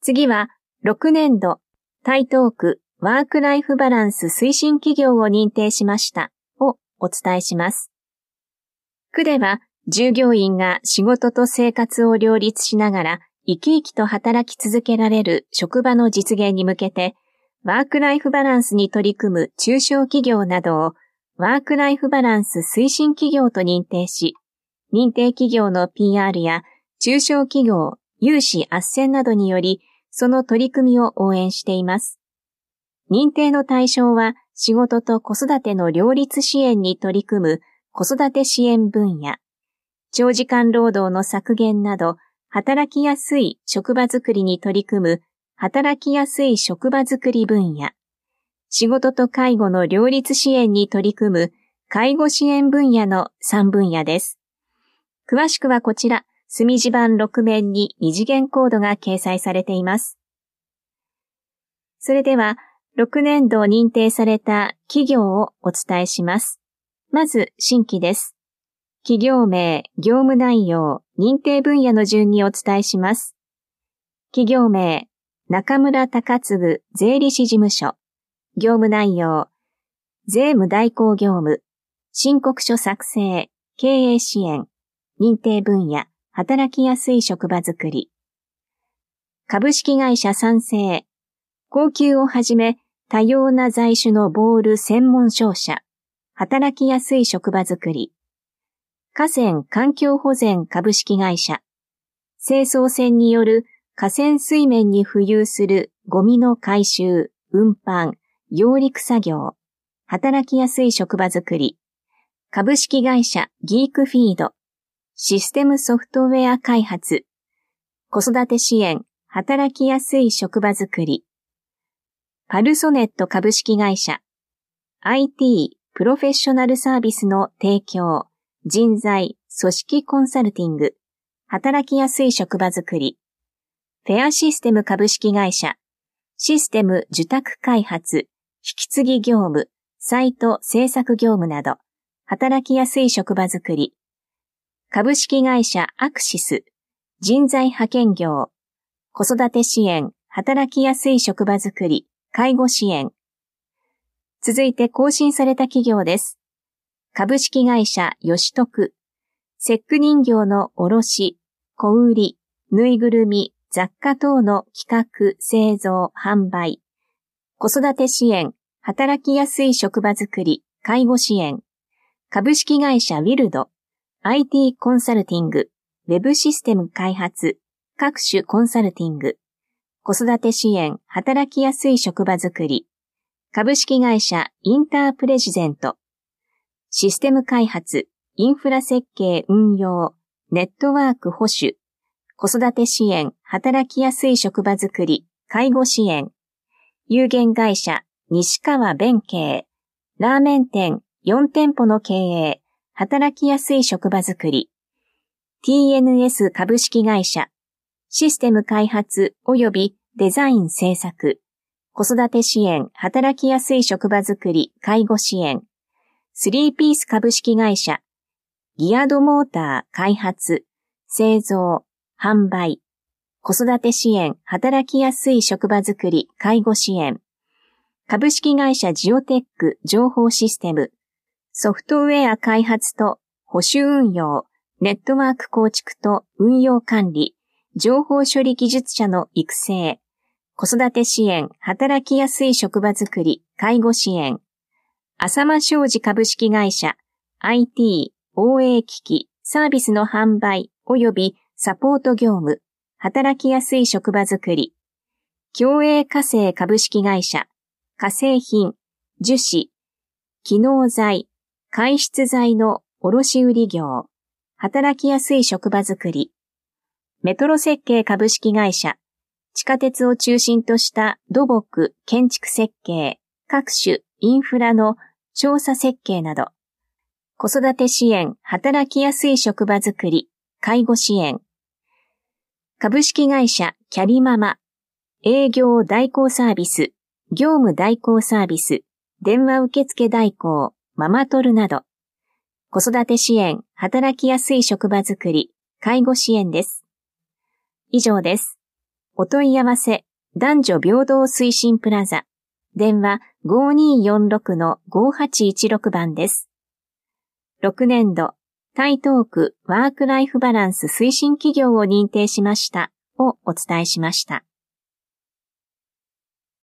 次は、6年度、台東区ワークライフバランス推進企業を認定しましたをお伝えします。区では、従業員が仕事と生活を両立しながら生き生きと働き続けられる職場の実現に向けて、ワークライフバランスに取り組む中小企業などをワークライフバランス推進企業と認定し、認定企業の PR や中小企業有志斡旋などにより、その取り組みを応援しています。認定の対象は仕事と子育ての両立支援に取り組む子育て支援分野、長時間労働の削減など、働きやすい職場づくりに取り組む働きやすい職場づくり分野、仕事と介護の両立支援に取り組む介護支援分野の3分野です。詳しくはこちら、墨地板6面に二次元コードが掲載されています。それでは、6年度認定された企業をお伝えします。まず、新規です。企業名、業務内容、認定分野の順にお伝えします。企業名、中村隆嗣税理士事務所。業務内容、税務代行業務、申告書作成、経営支援、認定分野、働きやすい職場づくり。株式会社三成、高級をはじめ多様な材種のボール専門商社、働きやすい職場づくり。河川環境保全株式会社、清掃船による河川水面に浮遊するゴミの回収、運搬、揚陸作業、働きやすい職場づくり。株式会社ギークフィード、システムソフトウェア開発、子育て支援、働きやすい職場づくり。パルソネット株式会社、IT プロフェッショナルサービスの提供、人材、組織コンサルティング、働きやすい職場づくり。フェアシステム株式会社、システム受託開発、引き継ぎ業務、サイト制作業務など、働きやすい職場づくり。株式会社アクシス、人材派遣業、子育て支援、働きやすい職場づくり、介護支援。続いて更新された企業です。株式会社吉徳、節句人形の卸、小売、ぬいぐるみ、雑貨等の企画、製造、販売。子育て支援、働きやすい職場づくり、介護支援。株式会社ウィルド、IT コンサルティング、ウェブシステム開発、各種コンサルティング。子育て支援、働きやすい職場づくり。株式会社インタープレジデント。システム開発、インフラ設計運用、ネットワーク保守。子育て支援、働きやすい職場づくり、介護支援。有限会社西川弁慶。ラーメン店4店舗の経営、働きやすい職場づくり。TNS 株式会社。システム開発及びデザイン制作。子育て支援、働きやすい職場づくり、介護支援。スリーピース株式会社。ギアドモーター開発、製造、販売。子育て支援、働きやすい職場づくり、介護支援。株式会社ジオテック情報システム。ソフトウェア開発と保守運用、ネットワーク構築と運用管理、情報処理技術者の育成。子育て支援、働きやすい職場づくり、介護支援。浅間商事株式会社、IT、OA 機器、サービスの販売及びサポート業務、働きやすい職場づくり。共栄化成株式会社、化成品、樹脂、機能材、介湿材の卸売業、働きやすい職場づくり。メトロ設計株式会社、地下鉄を中心とした土木、建築設計、各種インフラの調査設計など、子育て支援、働きやすい職場づくり、介護支援。株式会社キャリママ、営業代行サービス、業務代行サービス、電話受付代行、ママトルなど、子育て支援、働きやすい職場づくり、介護支援です。以上です。 お問い合わせ、男女平等推進プラザ。電話 5246-5816 番です。6年度、台東区ワークライフバランス推進企業を認定しましたをお伝えしました。